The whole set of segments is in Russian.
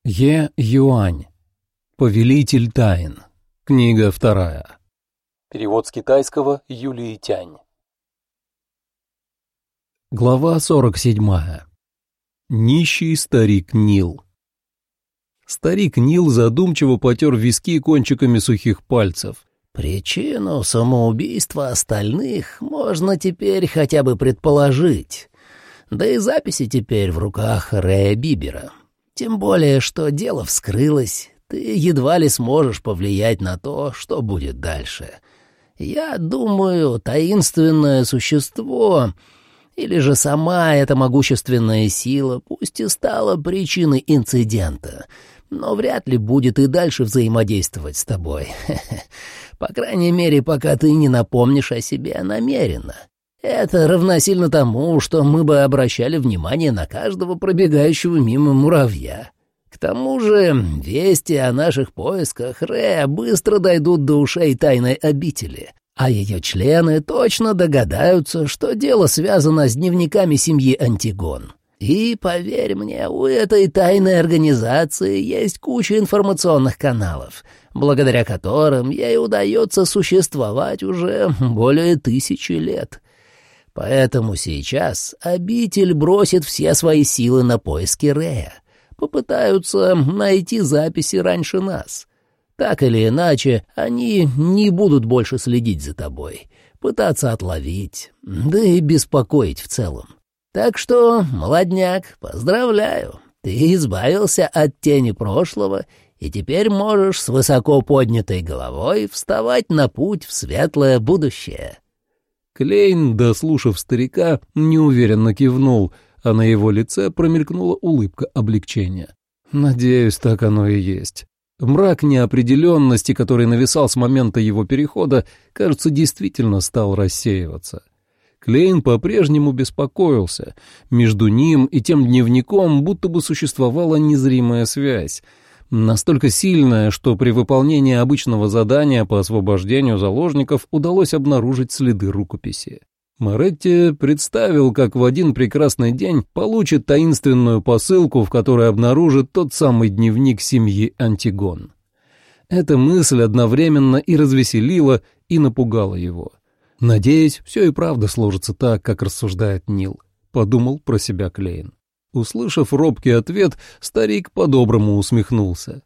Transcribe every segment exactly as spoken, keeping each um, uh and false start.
Е. Юань. Повелитель тайн. Книга вторая. Перевод с китайского Юлии Тянь. Глава сорок седьмая. Нищий старик Нил. Старик Нил задумчиво потер виски кончиками сухих пальцев. «Причину самоубийства остальных можно теперь хотя бы предположить. Да и записи теперь в руках Рэя Бибера. Тем более, что дело вскрылось, ты едва ли сможешь повлиять на то, что будет дальше. Я думаю, таинственное существо, или же сама эта могущественная сила, пусть и стала причиной инцидента, но вряд ли будет и дальше взаимодействовать с тобой. По крайней мере, пока ты не напомнишь о себе намеренно. Это равносильно тому, что мы бы обращали внимание на каждого пробегающего мимо муравья. К тому же вести о наших поисках Рэя быстро дойдут до ушей тайной обители, а ее члены точно догадаются, что дело связано с дневниками семьи Антигон. И, поверь мне, у этой тайной организации есть куча информационных каналов, благодаря которым ей удается существовать уже более тысячи лет. Поэтому сейчас обитель бросит все свои силы на поиски Рэя. Попытаются найти записи раньше нас. Так или иначе, они не будут больше следить за тобой, пытаться отловить, да и беспокоить в целом. Так что, молодняк, поздравляю, ты избавился от тени прошлого и теперь можешь с высоко поднятой головой вставать на путь в светлое будущее». Клейн, дослушав старика, неуверенно кивнул, а на его лице промелькнула улыбка облегчения. «Надеюсь, так оно и есть». Мрак неопределенности, который нависал с момента его перехода, кажется, действительно стал рассеиваться. Клейн по-прежнему беспокоился. Между ним и тем дневником будто бы существовала незримая связь, настолько сильная, что при выполнении обычного задания по освобождению заложников удалось обнаружить следы рукописи. Моретти представил, как в один прекрасный день получит таинственную посылку, в которой обнаружит тот самый дневник семьи Антигон. Эта мысль одновременно и развеселила, и напугала его. «Надеюсь, все и правда сложится так, как рассуждает Нил», — подумал про себя Клейн. Услышав робкий ответ, старик по-доброму усмехнулся.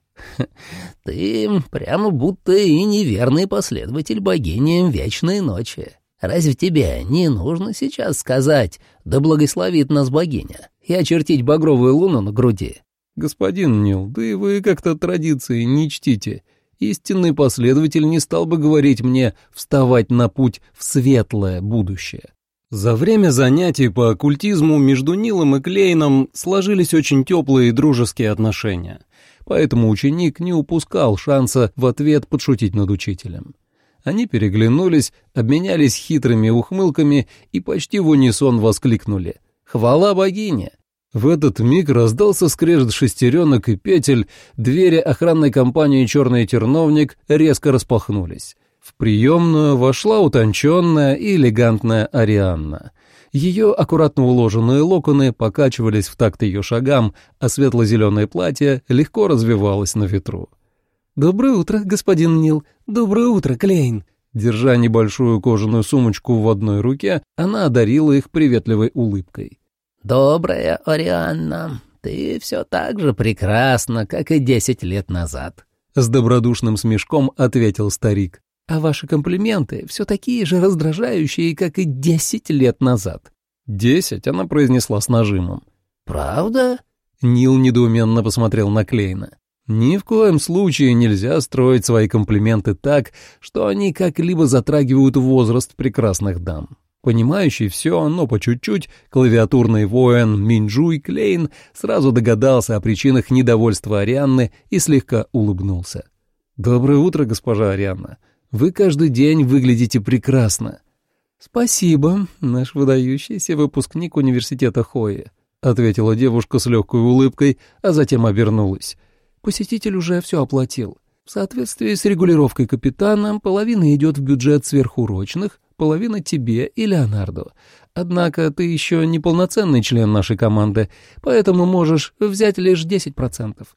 «Ты прямо будто и неверный последователь богини Вечной Ночи. Разве тебе не нужно сейчас сказать «Да благословит нас богиня» и очертить багровую луну на груди?» «Господин Нил, да и вы как-то традиции не чтите. Истинный последователь не стал бы говорить мне вставать на путь в светлое будущее». За время занятий по оккультизму между Нилом и Клейном сложились очень теплые и дружеские отношения, поэтому ученик не упускал шанса в ответ подшутить над учителем. Они переглянулись, обменялись хитрыми ухмылками и почти в унисон воскликнули «Хвала богине!». В этот миг раздался скрежет шестеренок и петель, двери охранной компании «Черный терновник» резко распахнулись. В приемную вошла утонченная и элегантная Арианна. Ее аккуратно уложенные локоны покачивались в такт ее шагам, а светло-зеленое платье легко развивалось на ветру. «Доброе утро, господин Нил. Доброе утро, Клейн». Держа небольшую кожаную сумочку в одной руке, она одарила их приветливой улыбкой. «Добрая Арианна, ты все так же прекрасна, как и десять лет назад», — с добродушным смешком ответил старик. «А ваши комплименты все такие же раздражающие, как и десять лет назад». «Десять?» — она произнесла с нажимом. «Правда?» — Нил недоуменно посмотрел на Клейна. «Ни в коем случае нельзя строить свои комплименты так, что они как-либо затрагивают возраст прекрасных дам». Понимающий все, но по чуть-чуть, клавиатурный воин Минджуй Клейн сразу догадался о причинах недовольства Арианны и слегка улыбнулся. «Доброе утро, госпожа Арианна. Вы каждый день выглядите прекрасно». «Спасибо, наш выдающийся выпускник университета Хои», — ответила девушка с легкой улыбкой, а затем обернулась. «Посетитель уже все оплатил. В соответствии с регулировкой капитана половина идет в бюджет сверхурочных, половина тебе и Леонарду. Однако ты еще не полноценный член нашей команды, поэтому можешь взять лишь десять процентов.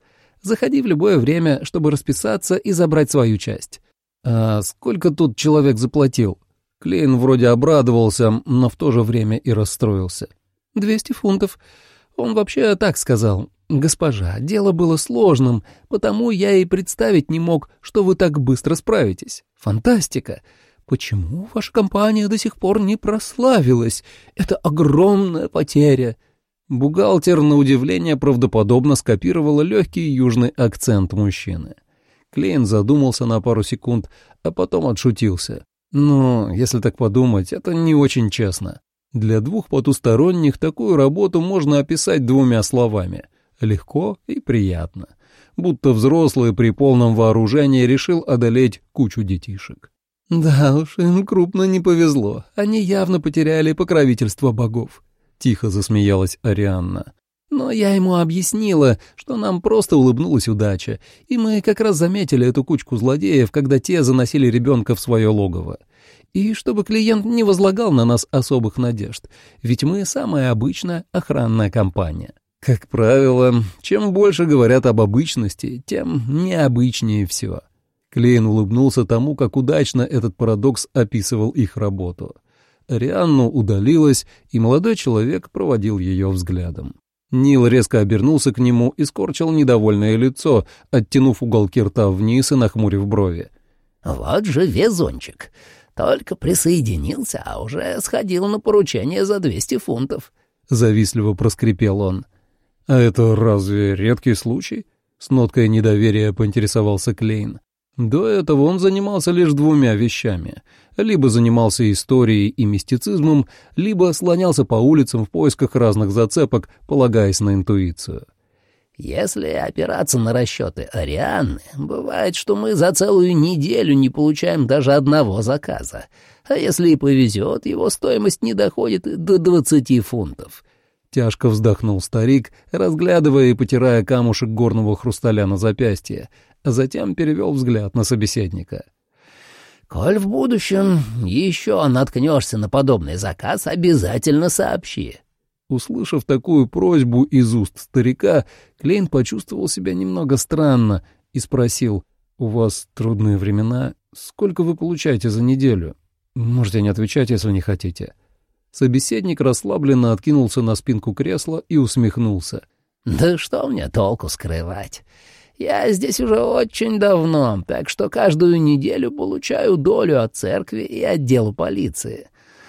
Заходи в любое время, чтобы расписаться и забрать свою часть». «А сколько тут человек заплатил?» Клейн вроде обрадовался, но в то же время и расстроился. «Двести фунтов. Он вообще так сказал. Госпожа, дело было сложным, потому я и представить не мог, что вы так быстро справитесь. Фантастика! Почему ваша компания до сих пор не прославилась? Это огромная потеря». Бухгалтер, на удивление, правдоподобно скопировала легкий южный акцент мужчины. Клейн задумался на пару секунд, а потом отшутился. «Ну, если так подумать, это не очень честно. Для двух потусторонних такую работу можно описать двумя словами. Легко и приятно. Будто взрослый при полном вооружении решил одолеть кучу детишек». «Да уж, им крупно не повезло. Они явно потеряли покровительство богов», — тихо засмеялась Арианна. «Но я ему объяснила, что нам просто улыбнулась удача, и мы как раз заметили эту кучку злодеев, когда те заносили ребенка в свое логово. И чтобы клиент не возлагал на нас особых надежд, ведь мы самая обычная охранная компания». Как правило, чем больше говорят об обычности, тем необычнее все. Клейн улыбнулся тому, как удачно этот парадокс описывал их работу. Арианна удалилась, и молодой человек проводил ее взглядом. Нил резко обернулся к нему и скорчил недовольное лицо, оттянув уголки рта вниз и нахмурив брови. «Вот же везунчик. Только присоединился, а уже сходил на поручение за двести фунтов», — завистливо проскрипел он. «А это разве редкий случай?» — с ноткой недоверия поинтересовался Клейн. До этого он занимался лишь двумя вещами. Либо занимался историей и мистицизмом, либо слонялся по улицам в поисках разных зацепок, полагаясь на интуицию. «Если опираться на расчеты Арианны, бывает, что мы за целую неделю не получаем даже одного заказа. А если и повезет, его стоимость не доходит до двадцати фунтов». Тяжко вздохнул старик, разглядывая и потирая камушек горного хрусталя на запястье, а затем перевел взгляд на собеседника. «Коль в будущем еще наткнешься на подобный заказ, обязательно сообщи». Услышав такую просьбу из уст старика, Клейн почувствовал себя немного странно и спросил: «У вас трудные времена? Сколько вы получаете за неделю? Можете не отвечать, если не хотите». Собеседник расслабленно откинулся на спинку кресла и усмехнулся. «Да что мне толку скрывать? Я здесь уже очень давно, так что каждую неделю получаю долю от церкви и отдела полиции.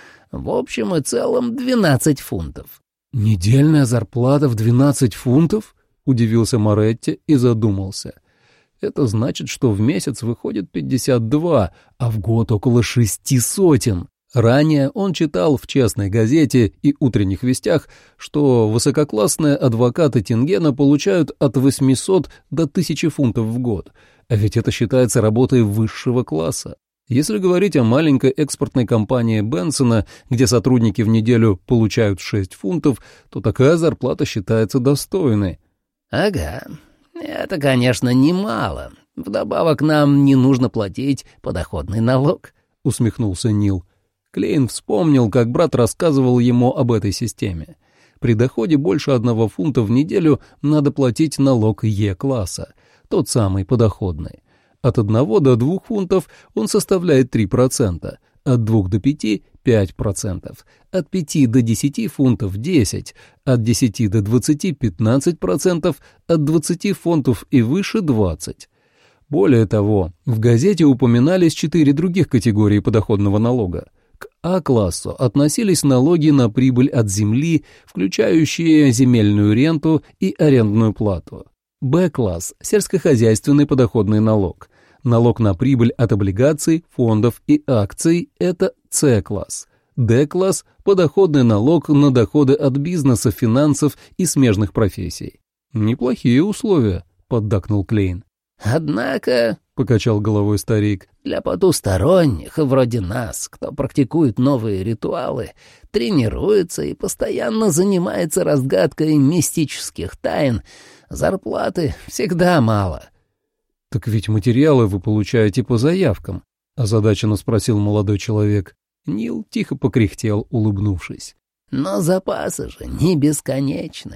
В общем и целом двенадцать фунтов». «Недельная зарплата в двенадцать фунтов?» — удивился Моретти и задумался. «Это значит, что в месяц выходит пятьдесят два, а в год около шести сотен». Ранее он читал в «Честной газете» и «Утренних вестях», что высококлассные адвокаты Тингена получают от восьмисот до тысячи фунтов в год, а ведь это считается работой высшего класса. Если говорить о маленькой экспортной компании Бенсона, где сотрудники в неделю получают шесть фунтов, то такая зарплата считается достойной. «Ага, это, конечно, немало. Вдобавок нам не нужно платить подоходный налог», — усмехнулся Нил. Клейн вспомнил, как брат рассказывал ему об этой системе. При доходе больше одного фунта в неделю надо платить налог Е-класса, тот самый подоходный. От одного до двух фунтов он составляет три процента, от двух до пяти — пять процентов, от пяти до десяти фунтов — десять процентов, от десяти до двадцати — пятнадцать процентов, от двадцати фунтов и выше — двадцать процентов. Более того, в газете упоминались четыре других категории подоходного налога. К А-классу относились налоги на прибыль от земли, включающие земельную ренту и арендную плату. Б-класс – сельскохозяйственный подоходный налог. Налог на прибыль от облигаций, фондов и акций – это С-класс. Д-класс – подоходный налог на доходы от бизнеса, финансов и смежных профессий. «Неплохие условия», – поддакнул Клейн. «Однако», — покачал головой старик, — «для потусторонних, вроде нас, кто практикует новые ритуалы, тренируется и постоянно занимается разгадкой мистических тайн, зарплаты всегда мало». «Так ведь материалы вы получаете по заявкам», — озадаченно спросил молодой человек. Нил тихо покряхтел, улыбнувшись. «Но запасы же не бесконечны.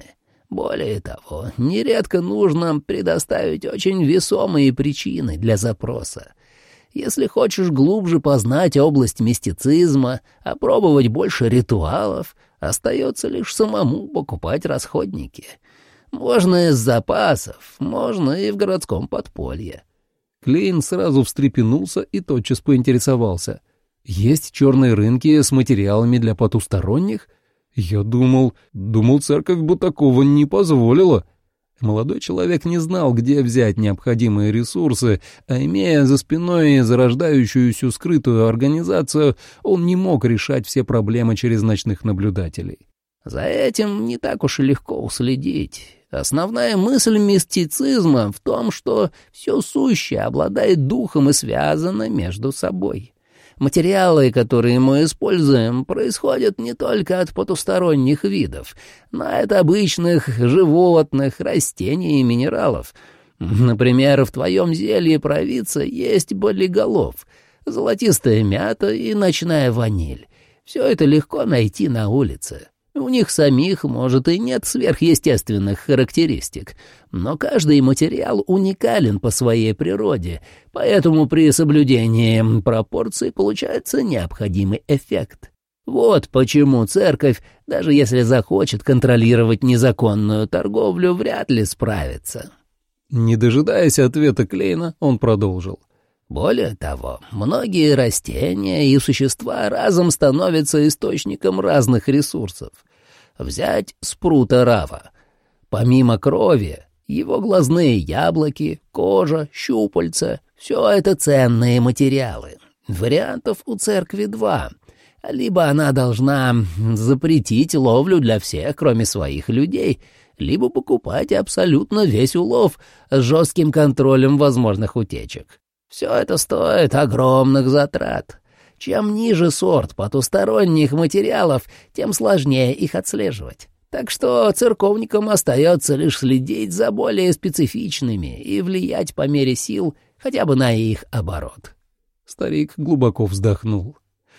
Более того, нередко нужно предоставить очень весомые причины для запроса. Если хочешь глубже познать область мистицизма, опробовать больше ритуалов, остается лишь самому покупать расходники. Можно из запасов, можно и в городском подполье. Клейн сразу встрепенулся и тотчас поинтересовался. «Есть черные рынки с материалами для потусторонних? Я думал, думал, церковь бы такого не позволила». Молодой человек не знал, где взять необходимые ресурсы, а имея за спиной зарождающуюся скрытую организацию, он не мог решать все проблемы через ночных наблюдателей. За этим не так уж и легко уследить. Основная мысль мистицизма в том, что все сущее обладает духом и связано между собой. Материалы, которые мы используем, происходят не только от потусторонних видов, но и от обычных животных, растений и минералов. Например, в твоем зелье провидца есть болиголов, золотистая мята и ночная ваниль. Все это легко найти на улице. У них самих, может, и нет сверхъестественных характеристик, но каждый материал уникален по своей природе, поэтому при соблюдении пропорций получается необходимый эффект. Вот почему церковь, даже если захочет контролировать незаконную торговлю, вряд ли справится. Не дожидаясь ответа Клейна, он продолжил. Более того, многие растения и существа разом становятся источником разных ресурсов. Взять спрута рава. Помимо крови, его глазные яблоки, кожа, щупальца — все это ценные материалы. Вариантов у церкви два. Либо она должна запретить ловлю для всех, кроме своих людей, либо покупать абсолютно весь улов с жестким контролем возможных утечек. Все это стоит огромных затрат. Чем ниже сорт потусторонних материалов, тем сложнее их отслеживать. Так что церковникам остается лишь следить за более специфичными и влиять по мере сил хотя бы на их оборот. Старик глубоко вздохнул.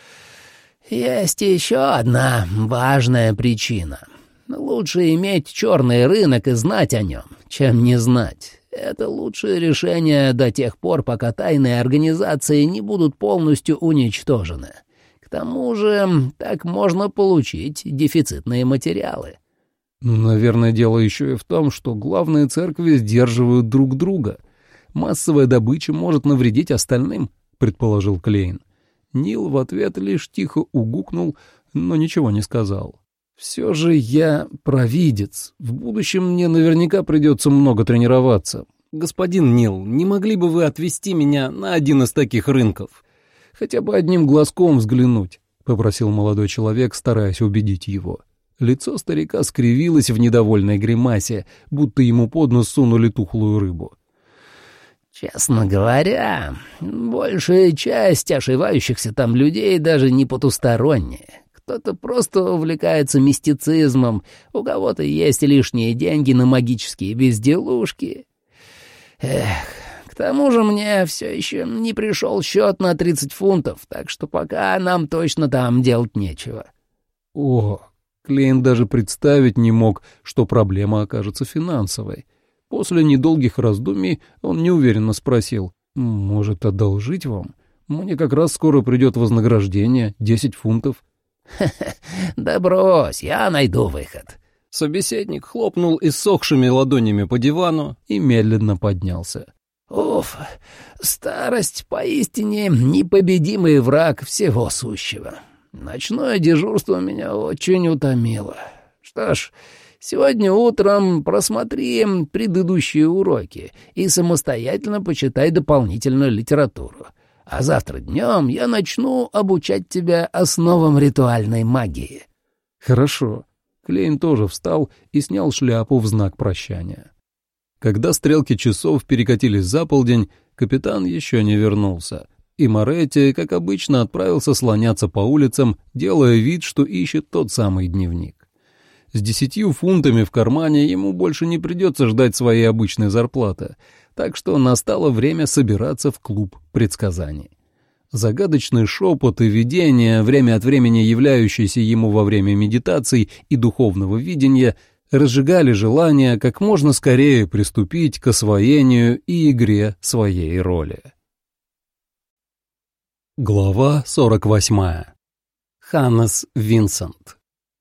Есть еще одна важная причина. Лучше иметь черный рынок и знать о нем, чем не знать. Это лучшее решение до тех пор, пока тайные организации не будут полностью уничтожены. К тому же так можно получить дефицитные материалы. Наверное, дело еще и в том, что главные церкви сдерживают друг друга. Массовая добыча может навредить остальным, предположил Клейн. Нил в ответ лишь тихо угукнул, но ничего не сказал. «Все же я провидец. В будущем мне наверняка придется много тренироваться. Господин Нил, не могли бы вы отвезти меня на один из таких рынков? Хотя бы одним глазком взглянуть», — попросил молодой человек, стараясь убедить его. Лицо старика скривилось в недовольной гримасе, будто ему под нос сунули тухлую рыбу. «Честно говоря, большая часть ошивающихся там людей даже не потусторонние. Кто-то просто увлекается мистицизмом, у кого-то есть лишние деньги на магические безделушки. Эх, к тому же мне все еще не пришел счет на тридцать фунтов, так что пока нам точно там делать нечего». О, Клейн даже представить не мог, что проблема окажется финансовой. После недолгих раздумий он неуверенно спросил: «Может, одолжить вам? Мне как раз скоро придет вознаграждение, десять фунтов». «Да брось, я найду выход». Собеседник хлопнул иссохшими ладонями по дивану и медленно поднялся. «Уф, старость поистине непобедимый враг всего сущего. Ночное дежурство меня очень утомило. Что ж, сегодня утром просмотри предыдущие уроки и самостоятельно почитай дополнительную литературу. А завтра днем я начну обучать тебя основам ритуальной магии». «Хорошо». Клейн тоже встал и снял шляпу в знак прощания. Когда стрелки часов перекатились за полдень, капитан еще не вернулся, и Моретти, как обычно, отправился слоняться по улицам, делая вид, что ищет тот самый дневник. С десятью фунтами в кармане ему больше не придется ждать своей обычной зарплаты, так что настало время собираться в клуб предсказаний. Загадочный шепот и видения, время от времени являющиеся ему во время медитаций и духовного видения, разжигали желание как можно скорее приступить к освоению и игре своей роли. Глава сорок восьмая. Ханнес Винсент.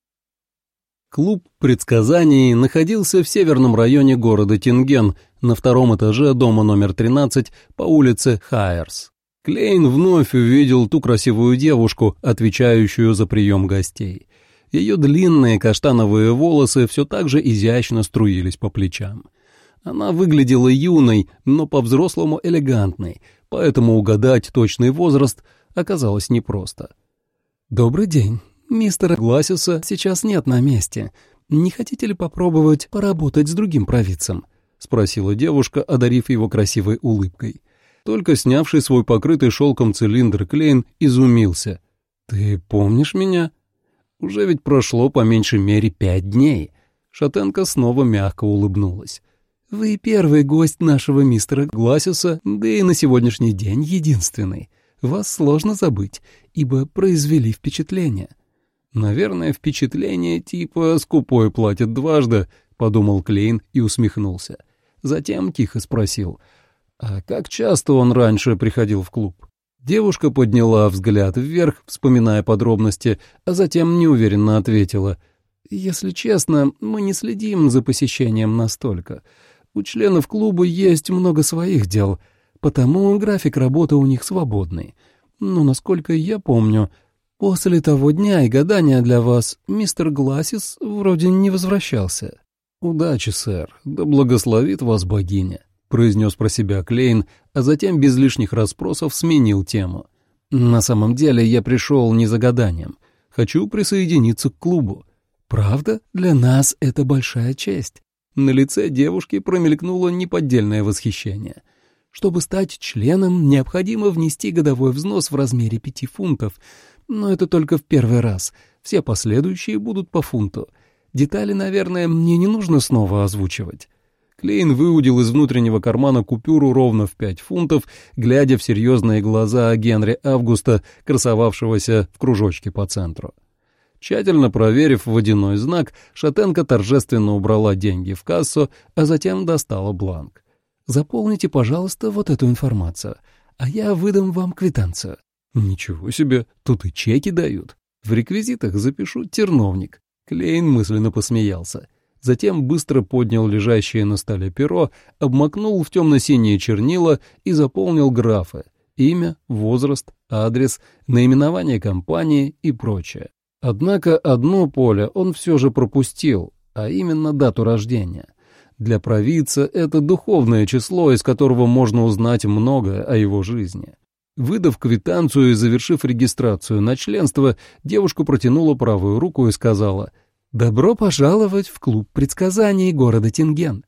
Клуб предсказаний находился в северном районе города Тинген, на втором этаже дома номер тринадцать по улице Хайерс. Клейн вновь увидел ту красивую девушку, отвечающую за прием гостей. Ее длинные каштановые волосы все так же изящно струились по плечам. Она выглядела юной, но по-взрослому элегантной, поэтому угадать точный возраст оказалось непросто. «Добрый день. Мистера Гласиса сейчас нет на месте. Не хотите ли попробовать поработать с другим провидцем?» — спросила девушка, одарив его красивой улыбкой. Только снявший свой покрытый шелком цилиндр Клейн изумился. «Ты помнишь меня?» «Уже ведь прошло по меньшей мере пять дней». Шатенка снова мягко улыбнулась. «Вы первый гость нашего мистера Гласиса, да и на сегодняшний день единственный. Вас сложно забыть, ибо произвели впечатление». «Наверное, впечатление типа «скупой платит дважды», — подумал Клейн и усмехнулся. Затем тихо спросил, «А как часто он раньше приходил в клуб?» Девушка подняла взгляд вверх, вспоминая подробности, а затем неуверенно ответила, «Если честно, мы не следим за посещением настолько. У членов клуба есть много своих дел, потому график работы у них свободный. Но, насколько я помню, после того дня и гадания для вас мистер Гласис вроде не возвращался». «Удачи, сэр, да благословит вас богиня», — произнес про себя Клейн, а затем без лишних расспросов сменил тему. «На самом деле я пришел не за гаданием. Хочу присоединиться к клубу». «Правда? Для нас это большая честь». На лице девушки промелькнуло неподдельное восхищение. «Чтобы стать членом, необходимо внести годовой взнос в размере пяти фунтов. Но это только в первый раз. Все последующие будут по фунту. Детали, наверное, мне не нужно снова озвучивать». Клейн выудил из внутреннего кармана купюру ровно в пять фунтов, глядя в серьезные глаза Генри Августа, красовавшегося в кружочке по центру. Тщательно проверив водяной знак, Шатенка торжественно убрала деньги в кассу, а затем достала бланк. «Заполните, пожалуйста, вот эту информацию, а я выдам вам квитанцию». «Ничего себе, тут и чеки дают. В реквизитах запишу «терновник». Клейн мысленно посмеялся. Затем быстро поднял лежащее на столе перо, обмакнул в темно-синие чернила и заполнил графы: имя, возраст, адрес, наименование компании и прочее. Однако одно поле он все же пропустил, а именно дату рождения. Для провидца это духовное число, из которого можно узнать многое о его жизни. Выдав квитанцию и завершив регистрацию на членство, девушка протянула правую руку и сказала: «Добро пожаловать в клуб предсказаний города Тинген.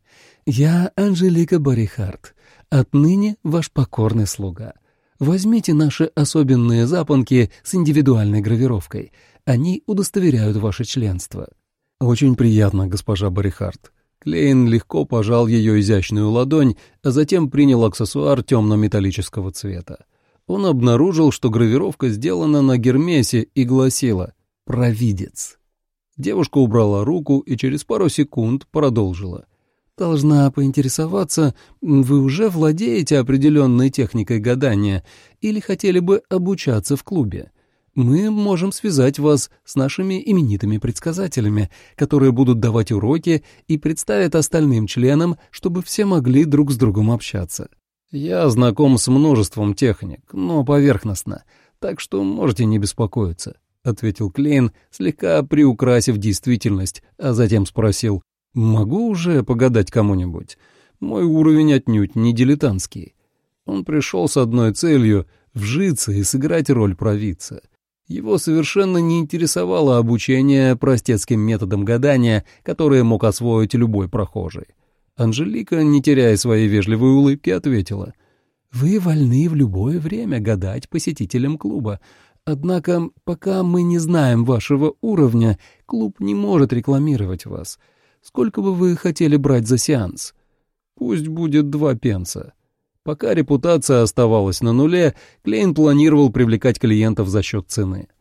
Я Анжелика Борихард, отныне ваш покорный слуга. Возьмите наши особенные запонки с индивидуальной гравировкой. Они удостоверяют ваше членство». «Очень приятно, госпожа Борихард». Клейн легко пожал ее изящную ладонь, а затем принял аксессуар темно-металлического цвета. Он обнаружил, что гравировка сделана на гермесе и гласила «Провидец». Девушка убрала руку и через пару секунд продолжила. «Должна поинтересоваться, вы уже владеете определенной техникой гадания или хотели бы обучаться в клубе? Мы можем связать вас с нашими именитыми предсказателями, которые будут давать уроки и представят остальным членам, чтобы все могли друг с другом общаться». «Я знаком с множеством техник, но поверхностно, так что можете не беспокоиться», — ответил Клейн, слегка приукрасив действительность, а затем спросил: «Могу уже погадать кому-нибудь? Мой уровень отнюдь не дилетантский». Он пришел с одной целью — вжиться и сыграть роль провидца. Его совершенно не интересовало обучение простецким методам гадания, которые мог освоить любой прохожий. Анжелика, не теряя своей вежливой улыбки, ответила: «Вы вольны в любое время гадать посетителям клуба. Однако, пока мы не знаем вашего уровня, клуб не может рекламировать вас. Сколько бы вы хотели брать за сеанс?» «Пусть будет два пенса». Пока репутация оставалась на нуле, Клейн планировал привлекать клиентов за счет цены.